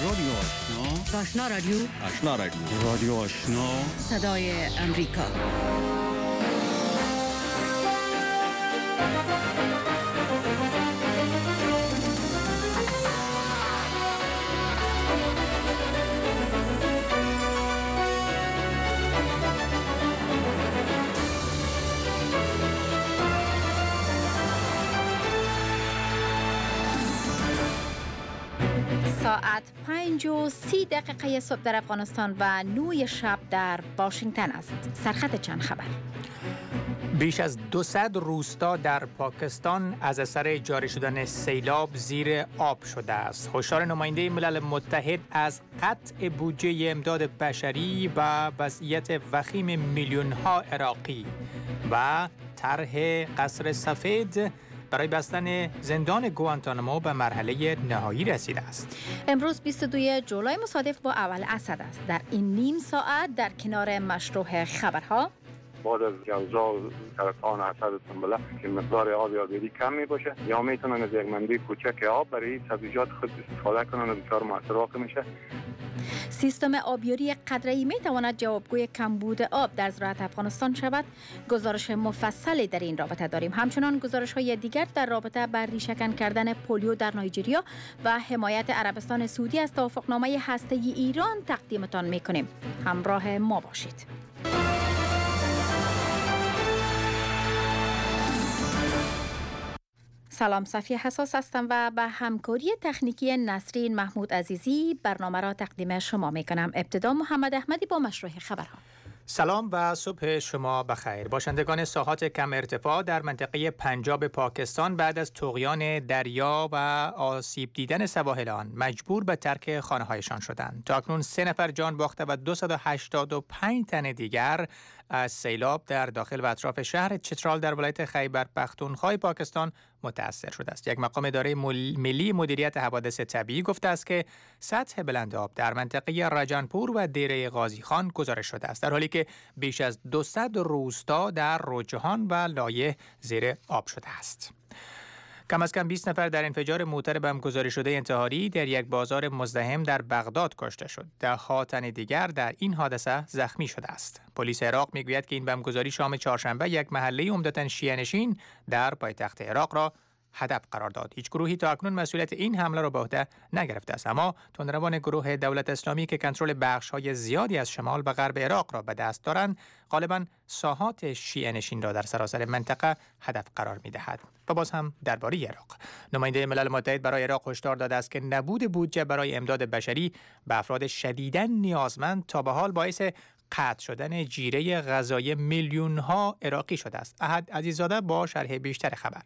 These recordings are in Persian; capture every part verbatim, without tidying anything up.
رادیو آشنا. آشنا رادیو. آشنا رادیو. رادیو آشنا. صدای امریکا. ساعت پنج و سی دقیقه صبح در افغانستان و نوی شب در واشنگتن است. سرخط چند خبر. بیش از دویست روستا در پاکستان از اثر جاری شدن سیلاب زیر آب شده است. هشدار نماینده ملل متحد از قطع بودجه امداد بشری و وضعیت وخیم میلیون‌ها عراقی و طرح قصر سفید برای بستن زندان گوانتانامو به مرحله نهایی رسیده است. امروز بیست و دوم جولای مصادف با اول اسد است. در این نیم ساعت در کنار مشروع خبرها بعد از جوزا سرطان اسد سنبله که مقدار آب یادگیری کم می باشه یا میتونن از یک منبع کوچک آب برای سبزیجات خود استفاده کنن و بسیار موثر واقع میشه. سیستم آبیاری قطره‌ای می تواند جوابگوی کمبود آب در زراعت افغانستان شود. گزارش مفصلی در این رابطه داریم. همچنان گزارش های دیگر در رابطه بر ریشه‌کن کردن پولیو در نایجریا و حمایت عربستان سعودی از توافقنامه هسته‌ای ایران تقدیمتان می‌کنیم. همراه ما باشید. سلام، صفیه حساس هستم و به همکاری تکنیکی نسرین محمود عزیزی برنامه را تقدیم شما می کنم. ابتدا محمد احمدی با مشروع خبرها. سلام و صبح شما بخیر. باشندگان ساحات کم ارتفاع در منطقه پنجاب پاکستان بعد از طغیان دریا و آسیب دیدن سواحل آن مجبور به ترک خانه‌هایشان شدند. تا اکنون سه نفر جان باخته و دویست و هشتاد و پنج تن دیگر از سیلاب در داخل و اطراف شهر چترال در ولایت خیبر پختونخوا پاکستان متأثر شده است. یک مقام اداره ملی مدیریت حوادث طبیعی گفته است که سطح بلند آب در منطقه رجنپور و دیره غازی خان گزارش شده است، در حالی که بیش از دویست روستا در روجهان و لایه زیر آب شده است. کم از کم بیست نفر در انفجار موتر بم گذاری شده انتحاری در یک بازار مزدحم در بغداد کشته شد. ده ها تن دیگر در این حادثه زخمی شده است. پلیس عراق میگوید که این بم گذاری شام چهارشنبه یک محله عمدتاً شیعه نشین در پایتخت عراق را هدف قرار داد. هیچ گروهی تا اکنون مسئولیت این حمله را به عهده نگرفته است، اما تندروان گروه دولت اسلامی که کنترل بخش‌های زیادی از شمال و غرب عراق را به دست دارند، غالباً ساحات شیعه نشین را در سراسر منطقه هدف قرار می‌دهد. و باز هم درباره عراق، نماینده ملل متحد برای عراق هشدار داده است که نبود بودجه برای امداد بشری به افراد شدیداً نیازمند تا به حال باعث قطع شدن جیره غذایی میلیون‌ها عراقی شده است. احد عزیزاده با شرح بیشتر خبر.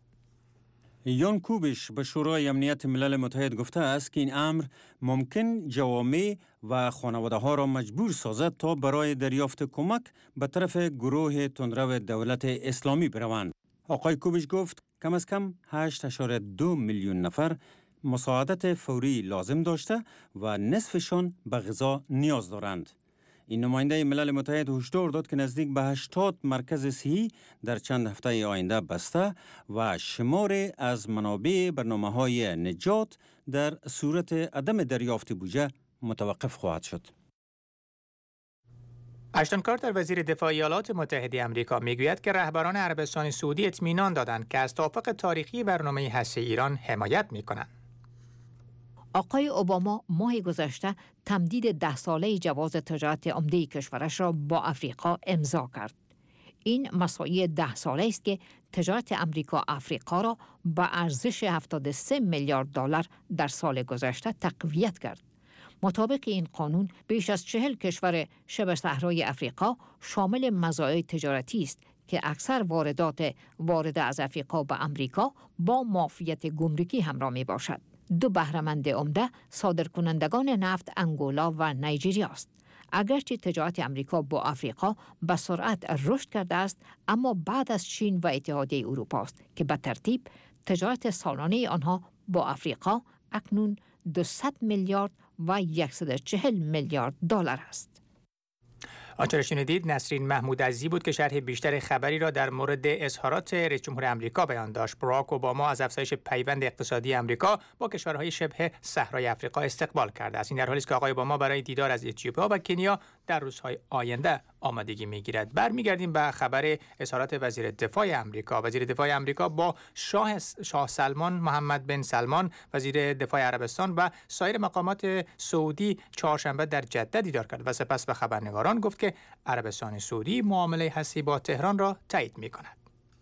یان کوبش به شورای امنیت ملل متحد گفته است که این امر ممکن جوامع و خانواده ها را مجبور سازد تا برای دریافت کمک به طرف گروه تندرو دولت اسلامی بروند. آقای کوبش گفت کم از کم هشت ممیز دو میلیون نفر مساعدت فوری لازم داشته و نصفشان به غذا نیاز دارند. این نماینده ملل متحد هشدار داد که نزدیک به هشتاد مرکز صحی در چند هفته آینده بسته و شمار از منابع برنامه‌های نجات در صورت عدم دریافت بودجه متوقف خواهد شد. اشتون کارتر وزیر دفاع ایالات متحده آمریکا میگوید که رهبران عربستان سعودی اطمینان دادند که از توافق تاریخی برنامه هسته‌ای ایران حمایت می‌کنند. آقای اوباما ماه گذشته تمدید ده ساله جواز تجارت عمده کشورش را با افریقا امضا کرد. این مساعی ده ساله است که تجارت امریکا افریقا را با ارزش هفتاد و سه میلیارد دلار در سال گذشته تقویت کرد. مطابق این قانون بیش از چهل کشور شبه صحرای افریقا شامل مزایای تجارتی است که اکثر واردات وارد از افریقا به امریکا با معافیت گمرکی همراه می باشد. دو بهره‌مند عمده صادرکنندگان نفت انگولا و نایجریا است. اگرچه تجارت امریکا با افریقا به سرعت رشد کرده است، اما بعد از چین و اتحادیه اروپا است که به ترتیب تجارت سالانه آنها با افریقا اکنون دویست میلیارد و صد و چهل میلیارد دلار است. آنچه را شنیدید نسرین محمود عزیزی بود که شرح بیشتر خبری را در مورد اظهارات رئیس جمهور آمریکا بیان داشت. باراک اوباما از افزایش پیوند اقتصادی آمریکا با کشورهای شبه صحرای آفریقا استقبال کرده است. این در حالی است که آقای اوباما برای دیدار از اتیوپیا و کنیا در روزهای آینده آمادگی می‌گیرد. برمیگردیم به خبر اظهارات وزیر دفاع آمریکا. وزیر دفاع آمریکا با شاه شاه سلمان محمد بن سلمان وزیر دفاع عربستان و سایر مقامات سعودی چهارشنبه در جده دیدار کرد و سپس به خبرنگاران گفت که عربستان سعودی معامله هستی با تهران را تایید می‌کند.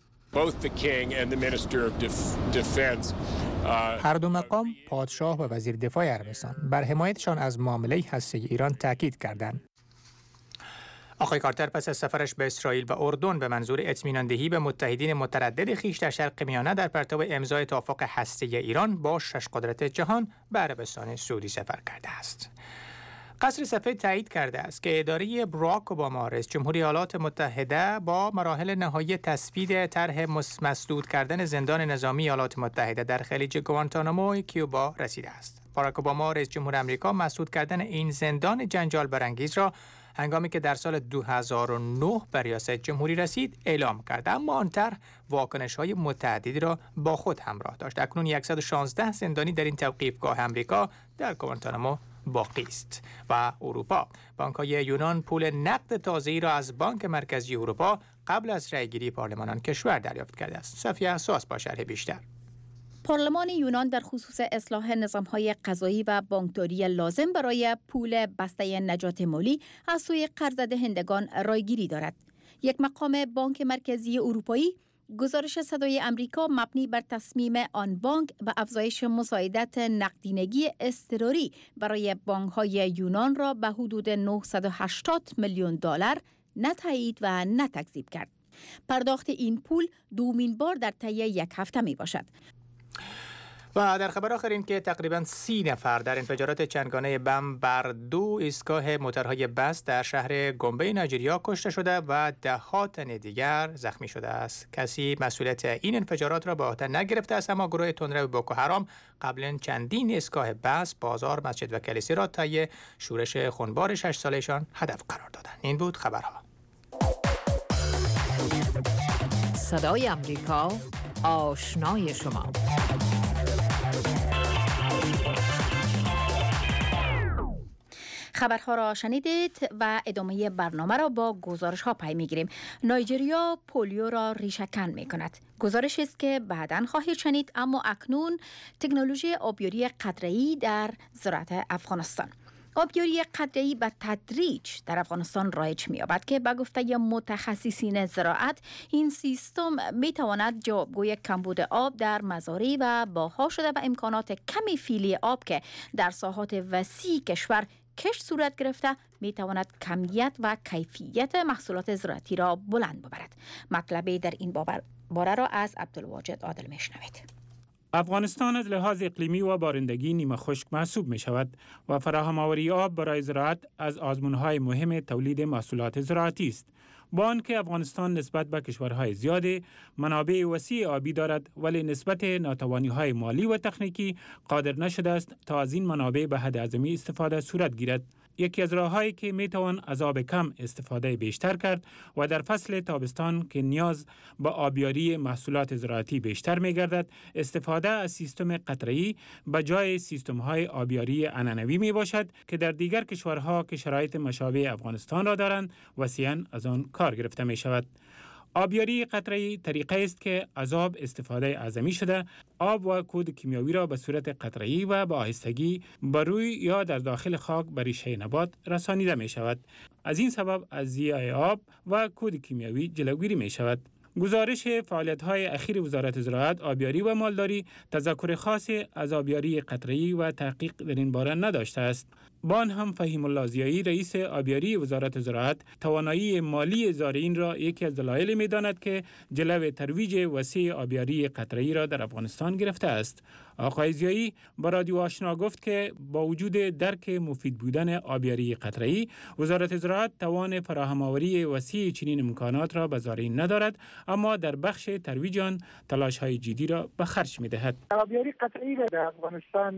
هر دو مقام پادشاه و وزیر دفاع عربستان بر حمایتشان از معامله هستی ایران تاکید کردند. آقای کارتر پس از سفرش به اسرائیل و اردن به منظور اطمینان دهی به متحدین متردد خویش در شرق میانه در پرتو امضای توافق هسته‌ای ایران با شش قدرت جهان به عربستان سعودی سفر کرده است. قصر سفید تایید کرده است که اداره باراک اوباما رئیس جمهور ایالات متحده با مراحل نهایی تصویب طرح مسدود کردن زندان نظامی ایالات متحده در خلیج گوانتانامو کیوبا رسیده است. باراک اوباما رئیس جمهور آمریکا مسدود کردن این زندان جنجال برانگیز را هنگامی که در سال دو هزار و نه به ریاست جمهوری رسید اعلام کرد، اما آن طرح واکنش‌های متعددی را با خود همراه داشت. اکنون صد و شانزده زندانی در این توقیفگاه آمریکا در گوانتانامو باقی است و اروپا. بانک‌های یونان پول نقد تازه‌ای را از بانک مرکزی اروپا قبل از رأیگیری پارلمان آن کشور دریافت کرده است. صفیه اساس با شرح بیشتر. پارلمان یونان در خصوص اصلاح نظام‌های قضایی و بانکداری لازم برای پول بسته نجات مالی از سوی قرض‌دهندگان رایگیری دارد. یک مقام بانک مرکزی اروپایی گزارش صدای امریکا مبنی بر تصمیم آن بانک به افزایش مساعدت نقدینگی اضطراری برای بانک‌های یونان را به حدود نهصد و هشتاد میلیون دلار نه تایید و نه تکذیب کرد. پرداخت این پول دومین بار در طی یک هفته می باشد. و در خبر آخر این که تقریباً سی نفر در انفجارات چندگانه بم بر دو ایستگاه موتورهای بس در شهر گومبه نایجریا کشته شده و ده ها تن دیگر زخمی شده است. کسی مسئولیت این انفجارات را به عهده نگرفته است، اما گروه تندرو بوکو حرام قبلا چندین ایستگاه بس، بازار، مسجد و کلیسا را طی شورش خونبار شش سالهشان هدف قرار دادند. این بود خبرها. صدای امریکا، آشنای شما. خبرها را شنیدید و ادامه برنامه را با گزارش ها پی میگیریم. نایجریا پولیو را ریشه‌کن می کند. گزارش است که بعداً خواهید شنید، اما اکنون تکنولوژی آبیاری قطره‌ای در زراعت افغانستان. آبیاری قطره‌ای به تدریج در افغانستان رایج می‌یابد که به گفته متخصصین زراعت این سیستم می‌تواند جوابگوی کمبود آب در مزارع و باها شده و امکانات کمی فیلی آب که در ساحات وسیع کشور کشت صورت گرفته می‌تواند کمیت و کیفیت محصولات زراعتی را بلند ببرد. مطلبی در این باره را از عبدالواجد عادل می‌شنوید. افغانستان از لحاظ اقلیمی و بارندگی نیمه خشک محسوب می شود و فراهم آوری آب برای زراعت از آزمون‌های مهم تولید محصولات زراعتی است. با آنکه افغانستان نسبت به کشورهای زیاد منابع وسیع آبی دارد، ولی نسبت ناتوانی‌های مالی و تکنیکی قادر نشده است تا از این منابع به حد اعظمی استفاده صورت گیرد. یکی از راه‌هایی که میتوان از آب کم استفاده بیشتر کرد و در فصل تابستان که نیاز به آبیاری محصولات زراعتی بیشتر می‌گردد، استفاده از سیستم قطره‌ای به جای سیستم‌های آبیاری عنعنوی میباشد که در دیگر کشورها که شرایط مشابه افغانستان را دارند وسیعاً از آن کار گرفته می‌شود. آبیاری قطره‌ای طریقه است که از آب استفاده اعظمی شده آب و کود کیمیاوی را به صورت قطره‌ای و با آهستگی بر روی یا در داخل خاک به ریشه نبات رسانیده می شود. از این سبب از ضیاع آب و کود کیمیاوی جلوگیری می شود. گزارش فعالیت‌های اخیر وزارت زراعت، آبیاری و مالداری تذکر خاصی از آبیاری قطره‌ای و تحقیق در این باره نداشته است. با آن هم فهیم الله ضیایی رئیس آبیاری وزارت زراعت توانایی مالی زارعین را یکی از دلایل می‌داند که جلو ترویج وسیع آبیاری قطره‌ای را در افغانستان گرفته است. آقای ضیایی با رادیو آشنا گفت که با وجود درک مفید بودن آبیاری قطره‌ای، وزارت زراعت توان فراهم آوری وسیع چنین امکانات را به زارعین ندارد، اما در بخش ترویج آن تلاش‌های جدی را به خرج می‌دهد. آبیاری قطره‌ای را در افغانستان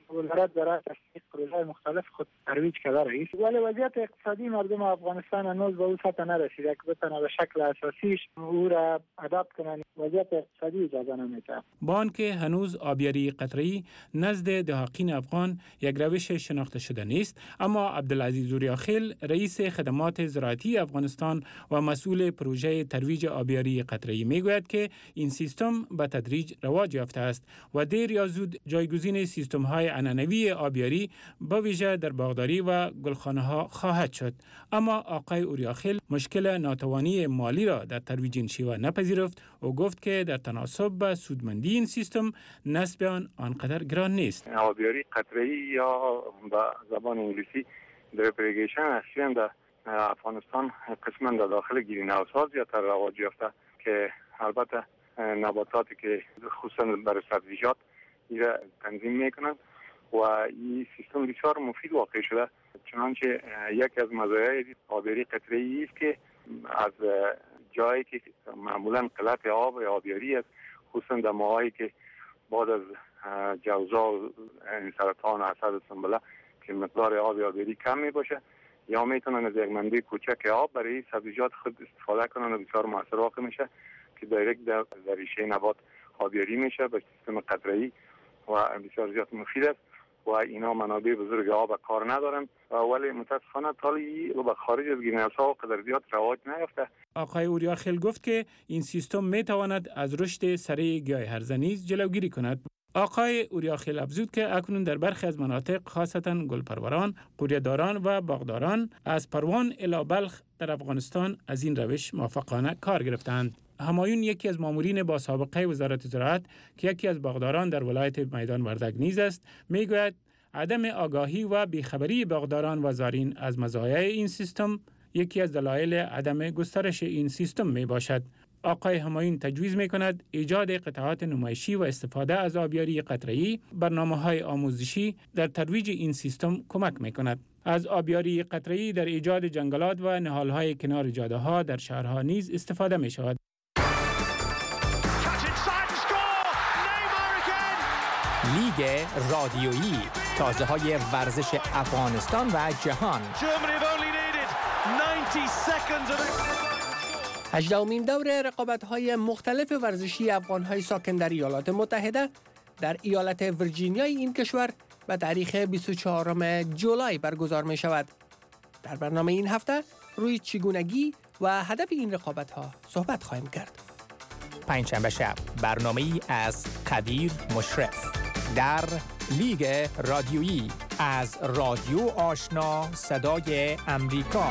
ولارت برای تصدیق پروژه مختلف خود ترویج کرده رئیس، ولی وضعیت اقتصادی مردم افغانستان هنوز به اون سطح نرسیده که بتونه به شکل اساسیش او را ادابت کنن. وضعیت اقتصادی اجازه نمیده. بانک هنوز آبیاری قطره‌ای نزد دهاقین افغان یک روش شناخته شده نیست، اما عبدالعزیز اوریاخیل رئیس خدمات زراعتی افغانستان و مسئول پروژه ترویج آبیاری قطره‌ای میگوید که این سیستم به تدریج رواج یافته است و دیر یا زود جایگزین سیستم‌های عنعنوی آبیاری با ویژه در باغداری و گلخانه‌ها خواهد شد. اما آقای اوریاخیل مشکل ناتوانی مالی را در ترویج این شیوه نپذیرفت و گفت که در تناسب با سودمندی این سیستم نصب آن آنقدر گران نیست. آبیاری قطره‌ای یا به زبان انگلیسی دریپ ایریگیشن اصلا در افغانستان قسما در داخل گرین هاوس ها زیادتر رواج یافته که البته نباتاتی که خصوصا برای سبزیجات ایره تنظیم میکنند و این سیستم بسیار مفید واقع شده. چنانچه یکی از مزایای آبیاری قطره‌ای است که از جایی که معمولا قلت آب آبیاری است، خصوصا در ماهایی که بعد از جوزا سرطان و حسد سنبله که مقدار آب آبیاری کم می باشه، یا میتونن از یک منبع کوچک آب برای سبزیجات خود استفاده کنن و بسیار موثر واقع میشه که دایرکت در ریشه نبات آبیاری میشه به سیستم قطره‌ای و بسیار زیاد مفید است و اینا منابع بزرگ آب کار ندارن، ولی متاسفانه تالی و به خارج از گرین هاوس ها قدر زیاد رواج نیافته. آقای اوریاخیل گفت که این سیستم میتواند از رشد سریع گیاه هرزه نیز جلوگیری کند. آقای اوریاخیل افزود که اکنون در برخی از مناطق خاصتا گلپروران، قوریه‌داران و باغداران از پروان الی بلخ در افغانستان از این روش موافقانه کار گرفتند. همایون یکی از مامورین با سابقه وزارت زراعت که یکی از باغداران در ولایت میدان وردک نیز است، میگوید عدم آگاهی و بیخبری باغداران و زارین از مزایای این سیستم یکی از دلایل عدم گسترش این سیستم می باشد. آقای همایون تجویز می کند ایجاد قطعات نمایشی و استفاده از آبیاری قطره‌ای، برنامه‌های آموزشی در ترویج این سیستم کمک می کند. از آبیاری قطره‌ای در ایجاد جنگلات و نهال‌های کنار جاده‌ها در شهرها نیز استفاده می شود. لیگ رادیویی، تازه های ورزش افغانستان و جهان. هجدهمین دور رقابت‌های مختلف ورزشی افغان‌های ساکن در ایالات متحده در ایالت ویرجینیای این کشور به تاریخ بیست و چهارم جولای برگزار می شود. در برنامه این هفته روی چگونگی و هدف این رقابت‌ها صحبت خواهیم کرد. پنجشنبه شب برنامه‌ای از قدیر مشرف در لیگ رادیویی از رادیو آشنا صدای امریکا.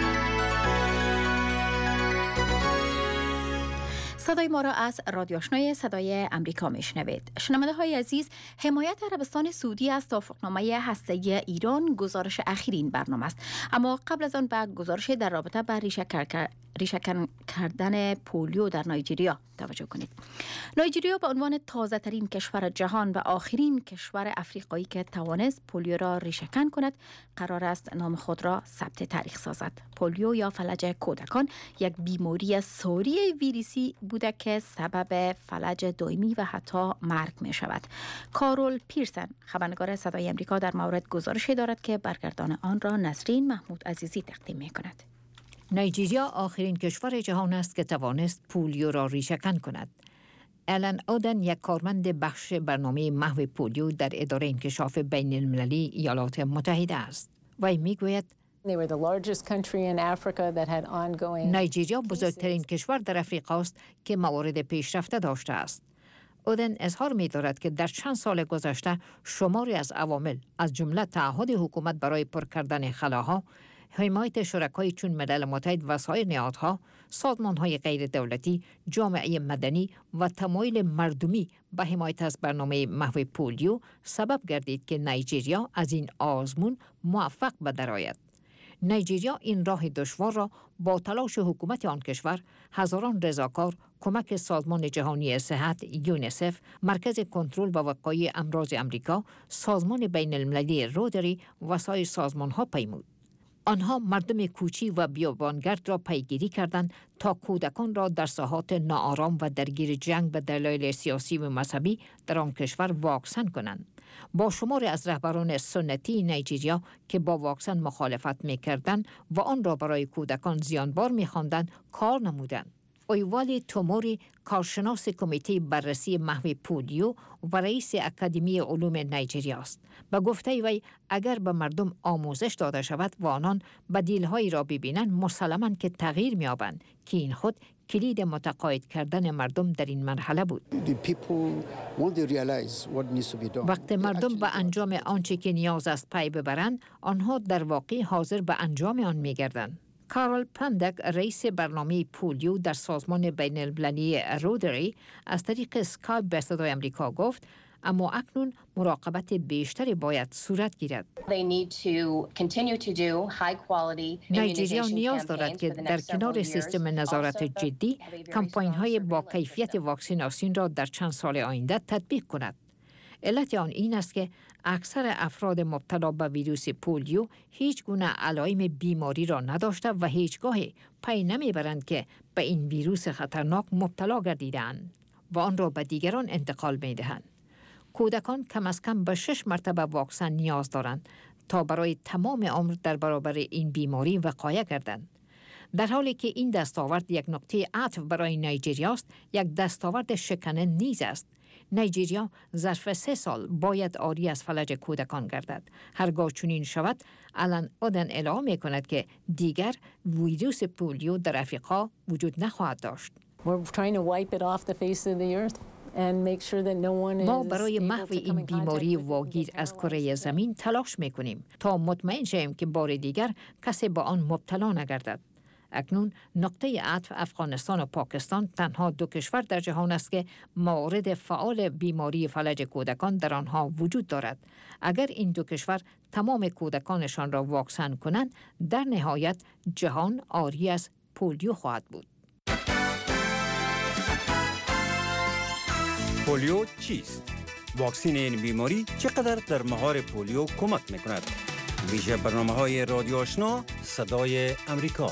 صدای ما را از رادیو آشنای صدای امریکا میشنوید. شنونده های عزیز، حمایت عربستان سعودی از توافقنامه هسته‌ای ایران گزارش اخیر این برنامه است. اما قبل از آن به گزارش در رابطه با ریشه‌کن کردن پولیو در نایجریا توجه کنید. نایجریا به عنوان تازه ترین کشور جهان و آخرین کشور افریقایی که توانست پولیو را ریشه‌کن کند، قرار است نام خود را ثبت تاریخ سازد. پولیو یا فلج کودکان یک بیماری ساری ویروسی بوده که سبب فلج دائمی و حتی مرگ می شود. کارول پیرسن، خبرنگار صدای امریکا، در مورد گزارشی دارد که برگردان آن را نسرین محمود عزیزی تقدیم می کند. نایجریا آخرین کشور جهان است که توانست پولیو را ریشه‌کن کند. الان اودن، یک کارمند بخش برنامه محو پولیو در اداره انکشاف بین المللی ایالات متحده است. وی میگوید نایجریا بزرگترین کشور در افریقا است که موارد پیشرفته داشته است. اودن اظهار می دارد که در چند سال گذشته شماری از عوامل از جمله تعهد حکومت برای پر کردن خلاها، حمایت شرکای چون ملل متحد و سایر نهادها، سازمان‌های غیر دولتی، جامعه مدنی و تمایل مردمی به حمایت از برنامه محو پولیو سبب گردید که نایجریا از این آزمون موفق به درآید. نایجریا این راه دشوار را با تلاش حکومت آن کشور، هزاران رضاکار، کمک سازمان جهانی صحت یونیسف، مرکز کنترل و وقایع امراض امریکا، سازمان بین المللی رودری و سایر سازمان‌ها پیمود. آنها مردم کوچی و بیابانگرد را پیگیری کردند تا کودکان را در ساحات ناآرام و درگیر جنگ به دلایل سیاسی و مذهبی در آن کشور واکسن کنند. با شمار از رهبران سنتی نیجریه که با واکسن مخالفت می‌کردند و آن را برای کودکان زیانبار می‌خواندند کار نمودند. اویوالی توموری کارشناس کمیته بررسی محو پولیو و رئیس اکادمی علوم نیجریه است. به گفته وی اگر به مردم آموزش داده شود و آنان بدیل‌هایی را ببینند مسلماً که تغییر می‌یابند که این خود کلید متقاعد کردن مردم در این مرحله بود. وقتی مردم به انجام آنچه که نیاز است پی ببرند، آنها در واقع حاضر به انجام آن می‌گردند. کارل پندک رئیس برنامه پولیو در سازمان بین المللی رودری از طریق اسکایپ به صدای امریکا گفت اما اکنون مراقبت بیشتری باید صورت گیرد. نیجریه نیاز دارد که در کنار سیستم نظارت جدی کمپاین های با کیفیت واکسیناسیون را در چند سال آینده تطبیق کند. علت آن این است که اکثر افراد مبتلا به ویروس پولیو هیچ گونه علائم بیماری را نداشته و هیچگاه پی نمیبرند که به این ویروس خطرناک مبتلا گردیدند و آن را به دیگران انتقال میدهند. کودکان کم از کم به شش مرتبه واکسن نیاز دارند تا برای تمام عمر در برابر این بیماری وقایه گردند. در حالی که این دستاورد یک نقطه عطف برای نیجریه است، یک دستاورد شکننده نیز است. نیجریه ظرف سه سال باید عاری از فلج کودکان گردد. هرگاه چنین شود، الان اودن اعلام می کند که دیگر ویروس پولیو در افریقا وجود نخواهد داشت. ما برای محو این بیماری واگیر از کره زمین تلاش می کنیم تا مطمئن شویم که بار دیگر کسی با آن مبتلا نگردد. اکنون نقطه عطف افغانستان و پاکستان تنها دو کشور در جهان است که موارد فعال بیماری فلج کودکان در آنها وجود دارد. اگر این دو کشور تمام کودکانشان را واکسن کنند، در نهایت جهان عاری از پولیو خواهد بود. پولیو چیست؟ واکسن این بیماری چقدر در مهار پولیو کمک میکند؟ ویژه برنامه‌های رادیو آشنا صدای امریکا.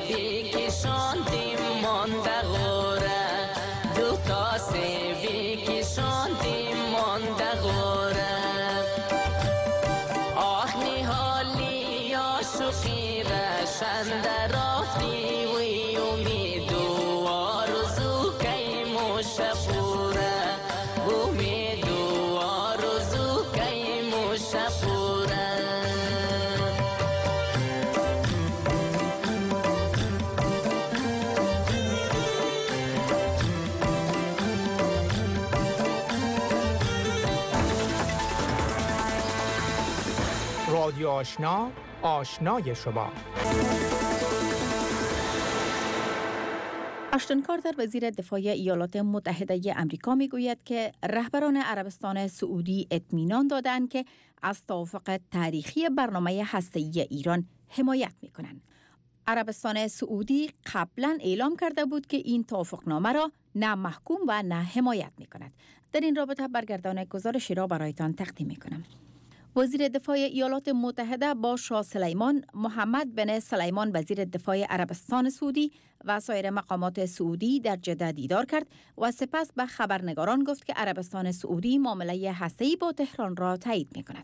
سیبی کشاندیم مانده غوره دو تا سیبی کشاندیم مانده غوره آه نهالی یا شقی رشنده رافتی وی امید و آرزو کی مشپوره امید و آرزو کی مشپوره رادیو آشنا، آشنای شما. اشتون کارتر وزیر دفاع ایالات متحده امریکا میگوید که رهبران عربستان سعودی اطمینان دادند که از توافق تاریخی برنامه هسته‌ای ایران حمایت میکنند. عربستان سعودی قبلا اعلام کرده بود که این توافقنامه را نه محکوم و نه حمایت میکند. در این رابطه برگردان گزارشی را برایتان تقدیم میکنم. وزیر دفاع ایالات متحده با شاه سلیمان، محمد بن سلیمان وزیر دفاع عربستان سعودی و سایر مقامات سعودی در جده دیدار کرد و سپس به خبرنگاران گفت که عربستان سعودی معامله هسته‌ای با تهران را تایید می‌کند.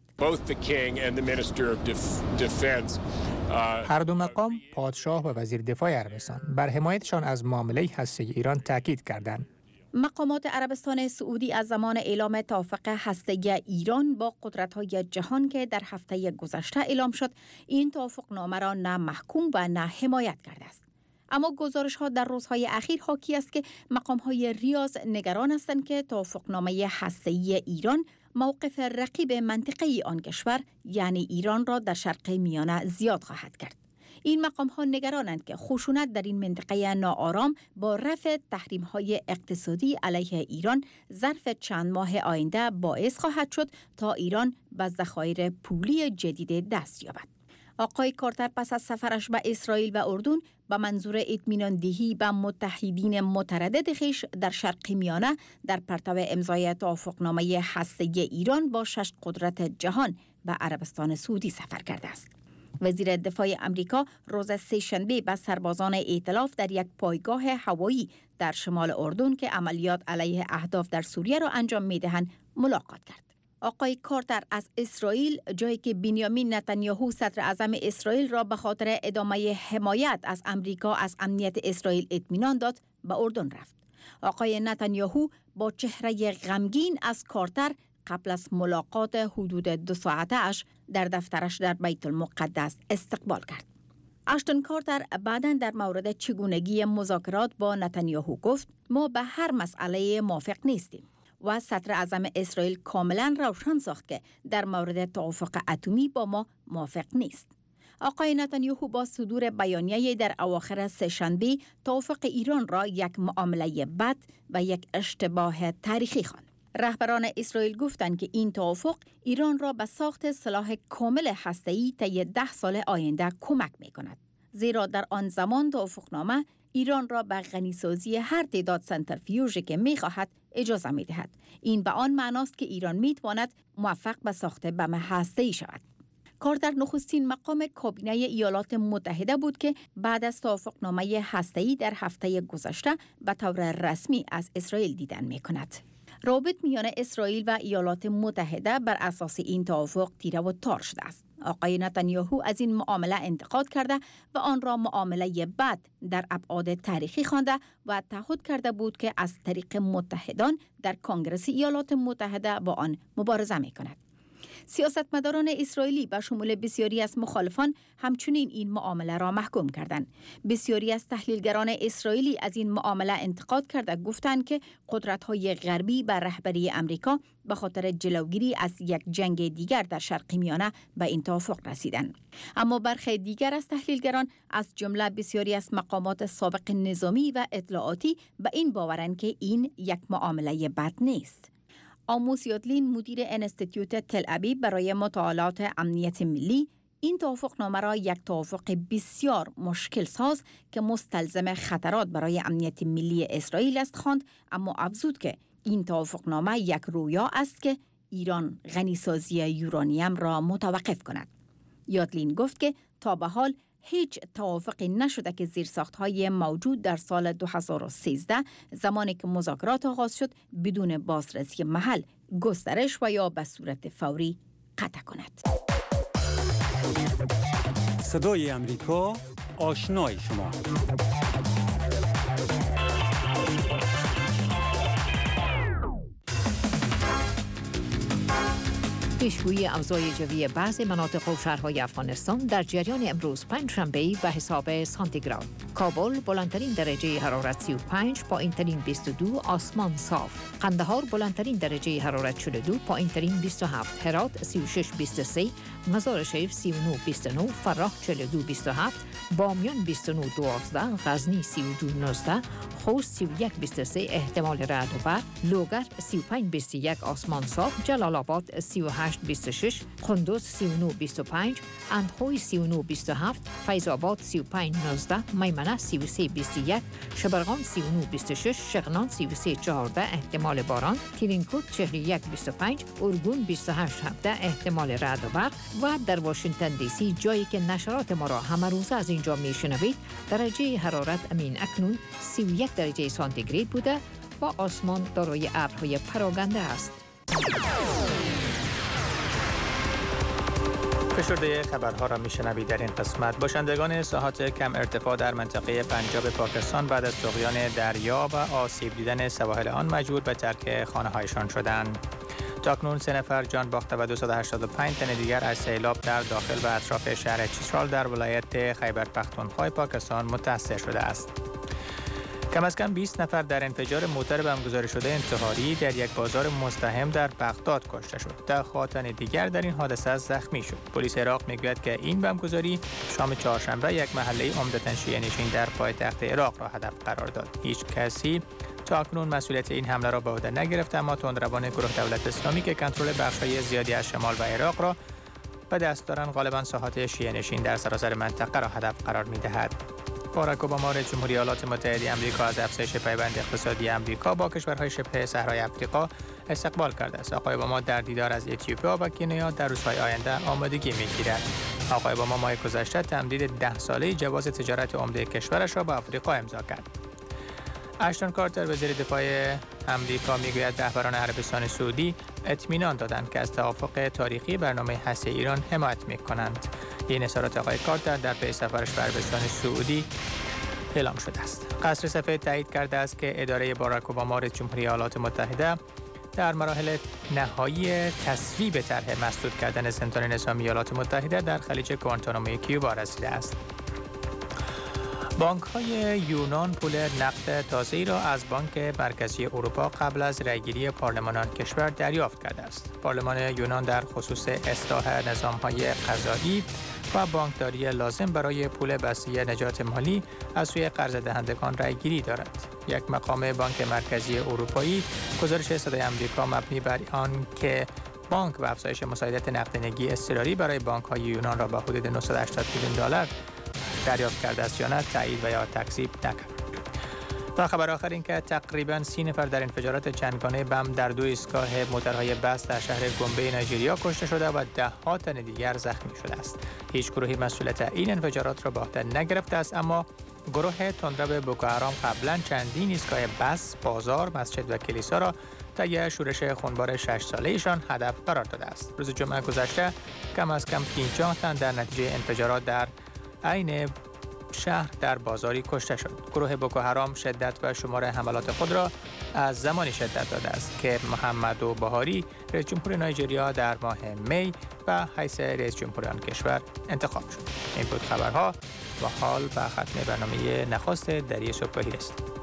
هر دو مقام، پادشاه و وزیر دفاع عربستان، بر حمایتشان از معامله هسته‌ای ایران تاکید کردند. مقامات عربستان سعودی از زمان اعلام توافق هسته‌ای ایران با قدرت‌های جهان که در هفته گذشته اعلام شد، این توافقنامه را نه محکوم و نه حمایت کرده است. اما گزارش‌ها در روزهای اخیر حاکی است که مقام‌های ریاض نگران هستند که توافقنامه هسته‌ای ایران موقف رقیب منطقه‌ای آن کشور یعنی ایران را در شرق میانه زیاد خواهد کرد. این مقام‌ها نگرانند که خشونت در این منطقه ناآرام با رفع تحریم‌های اقتصادی علیه ایران ظرف چند ماه آینده باعث خواهد شد تا ایران به ذخایر پولی جدید دست یابد. آقای کارتر پس از سفرش به اسرائیل و اردن به منظور اطمینان دهی به متحدین متردد خویش در شرق میانه در پرتو امضای توافقنامه هسته‌ای ایران با شش قدرت جهان به عربستان سعودی سفر کرده است. وزیر دفاع امریکا روز سه‌شنبه با سربازان ائتلاف در یک پایگاه هوایی در شمال اردن که عملیات علیه اهداف در سوریه را انجام می‌دهند ملاقات کرد. آقای کارتر از اسرائیل، جایی که بنیامین نتانیاهو صدر اعظم اسرائیل را به خاطر ادامه حمایت از امریکا از امنیت اسرائیل اطمینان داد، به اردن رفت. آقای نتانیاهو با چهره غمگین از کارتر قبل از ملاقات حدود دو ساعته اش در دفترش در بیت المقدس استقبال کرد. اشتون کارتر بعداً در مورد چگونگی مذاکرات با نتانیاهو گفت ما به هر مسئله موافق نیستیم و صدر اعظم اسرائیل کاملاً روشن ساخت که در مورد توافق اتمی با ما موافق نیست. آقای نتانیاهو با صدور بیانیه در اواخر سه‌شنبه توافق ایران را یک معامله بد و یک اشتباه تاریخی خواند. رهبران اسرائیل گفتند که این توافق ایران را به ساخت سلاح کامل هسته‌ای طی ده سال آینده کمک می‌کند. زیرا در آن زمان توافقنامه ایران را به غنیسازی هر تعداد سنتریفیوژی که می‌خواهد اجازه می‌دهد. این به آن معناست که ایران می‌تواند موفق به ساخت بم هسته‌ای شود. کارتر نخستین مقام کابینه ایالات متحده بود که بعد از توافقنامه هسته‌ای در هفته گذشته به طور رسمی از اسرائیل دیدن می‌کند. رابط میان اسرائیل و ایالات متحده بر اساس این توافق تیره و تار شده است. آقای نتانیاهو از این معامله انتقاد کرده و آن را معامله بد در ابعاد تاریخی خوانده و تعهد کرده بود که از طریق متحدان در کنگره ایالات متحده با آن مبارزه می‌کند. سیاستمداران اسرائیلی به شمول بسیاری از مخالفان همچنین این معامله را محکوم کردند. بسیاری از تحلیلگران اسرائیلی از این معامله انتقاد کرده گفتند که قدرت‌های غربی بر رهبری امریکا به خاطر جلوگیری از یک جنگ دیگر در شرق میانه به این توافق رسیدند. اما برخی دیگر از تحلیلگران از جمله بسیاری از مقامات سابق نظامی و اطلاعاتی به این باورند که این یک معامله بد نیست. آموس یادلین مدیر انستیتوت تل ابیب برای مطالعات امنیت ملی این توافقنامه را یک توافق بسیار مشکل ساز که مستلزم خطرات برای امنیت ملی اسرائیل است خواند، اما افزود که این توافقنامه یک رویا است که ایران غنیسازی یورانیم را متوقف کند. یادلین گفت که تا به حال هیچ توافقی نشده که زیرساخت‌های موجود در سال دو هزار و سیزده زمانی که مذاکرات آغاز شد بدون بازرسی محل گسترش و یا به صورت فوری قطع کند. صدای امریکا، آشنای شما. پیشگویی اوضاع جوی بعضی مناطق و شهرهای افغانستان در جریان امروز پنجشنبه به حساب سانتیگراد. کابل بلندترین درجه حرارت سی و پنج، پایینترین بیست و دو، آسمان صاف. قندهار بلندترین درجه حرارت چهل و دو، پایینترین بیست و هفت. هرات سی و شش بیست و سه، مزار شریف سی و نه بیست و نه، فراه چهل و دو بیست و هفت، بامیان بیست و نه دوازده، غزنی سی و دو نوزده، خوست سی و یک بیست و سه احتمال رعد و برق، لوگر سی و پنج بیست و یک آسمان صاف، جلال آباد سی و هشت بیست و شش، قندوز سی و نه بیست و پنج، اندخوی سی و نه بیست و هفت، فیض آباد سی و پنج نوزده، میمنه سی و سه بیست و یک، شبرغان سی و نه بیست و شش، شغنان سی و سه چهارده احتمال باران، تیرینکوت چهل و یک بیست و پنج، اورگون بیست و هشت هفده احتمال رعد و برق و در واشنگتن دی سی جایی که نشرات ما را همه روزه از اینجا میشنوید درجه حرارت امین اکنون سی و یک درجه سانتیگراد بوده و آسمان دارای ابرهای پراگنده است. فشرده خبرها را میشنوید در این قسمت. باشندگان ساحات کم ارتفاع در منطقه پنجاب پاکستان بعد از طغیان دریا و آسیب دیدن سواحل آن مجبور به ترک خانه‌هایشان شدند. تاکنون سه نفر جان باخته و دویست و هشتاد و پنج تن دیگر از سیلاب در داخل و اطراف شهر چترال در ولایت خیبر پختونخوا پاکستان متاثر شده است. کم از کم بیست نفر در انفجار موتر بمبگذاری شده انتحاری در یک بازار مزدحم در بغداد کشته شد. ده تن دیگر در این حادثه زخمی شد. پلیس عراق میگوید که این بمبگذاری شام چهارشنبه یک محله عمدتاً شیعه نشین در پایتخت عراق را هدف قرار داد. هیچ کسی تا اکنون مسئولیت این حمله را به عهده نگرفت، اما تندروان گروه دولت اسلامی که کنترل بخش‌های زیادی از شمال و عراق را به دست دارند غالباً ساحات شیعه نشین در سراسر منطقه را هدف قرار می‌دهد. باراک اوباما رئیس جمهوری ایالات متحده آمریکا از افزایش پیوند اقتصادی آمریکا با کشورهای شبه صحرای آفریقا استقبال کرده است. آقای اوباما در دیدار از اتیوپیا و کنیا در روزهای آینده آمادگی می‌گیرد. آقای اوباما ماه گذشته تمدید ده ساله جواز تجارت عمده کشورش را با آفریقا امضا کرد. اشتون کارتر وزیر دفاع آمریکا میگوید رهبران عربستان سعودی اطمینان دادند که از توافق تاریخی برنامه هسته ایران حمایت می‌کنند. این اظهارات آقای کارتر در پی سفرش به عربستان سعودی اعلام شده است. قصر سفید تایید کرده است که اداره باراک اوباما رئیس جمهوری ایالات متحده در مراحل نهایی تصویب طرح مسدود کردن زندان نظامی ایالات متحده در خلیج گوانتاناموی کیوبا رسیده است. بانک‌های یونان پول نقد تازه‌ای را از بانک مرکزی اروپا قبل از رأیگیری پارلمان آن کشور دریافت کرده است. پارلمان یونان در خصوص اصلاح نظام‌های قضایی و بانکداری لازم برای پول بسته نجات مالی از سوی قرض دهندگان رأیگیری دارد. یک مقام بانک مرکزی اروپایی گزارش صدای آمریکا مبنی بر آن که بانک و افزایش مساعدت نقدینگی اضطراری برای بانک‌های یونان را به حدود نهصد و هشتاد میلیون دلار دریافت کرده است یا نه تایید و یا تکذیب نکرد. و خبر آخر این که تقریباً سی نفر در انفجارات چندگانه بم در دو ایستگاه موترهای بس در شهر گومبه نایجریا کشته شده و ده ها تن دیگر زخمی شده است. هیچ گروهی مسئولیت این انفجارات را به عهده نگرفته است، اما گروه تندرو بوکو حرام قبلا چندین ایستگاه بس، بازار، مسجد و کلیسا را طی شورش خونبار شش ساله‌ایشان هدف قرار داده است. روز جمعه گذشته کم از کم پنجاه تن در نتیجه انفجارات در عین شهر در بازاری کشته شد. گروه بوکو حرام شدت و شمار حملات خود را از زمانی شدت داده است که محمدو بوهاری رئیس جمهور نایجریا در ماه می و حیث رئیس جمهور آن کشور انتخاب شد. این بود خبرها و حال به ختم برنامه نخست دری صبحگاهی رسید.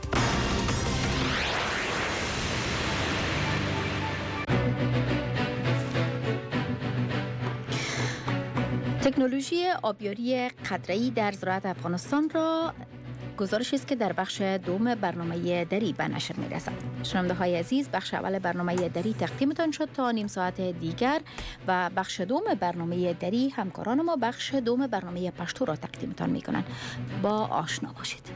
تکنولوژی آبیاری قطره‌ای در زراعت افغانستان را گزارشی است که در بخش دوم برنامه دری به نشر می‌رسد. شنونده های عزیز، بخش اول برنامه دری تقدیمتان شد. تا نیم ساعت دیگر و بخش دوم برنامه دری همکاران ما بخش دوم برنامه پشتو را تقدیمتان می‌کنند. با آشنا باشید.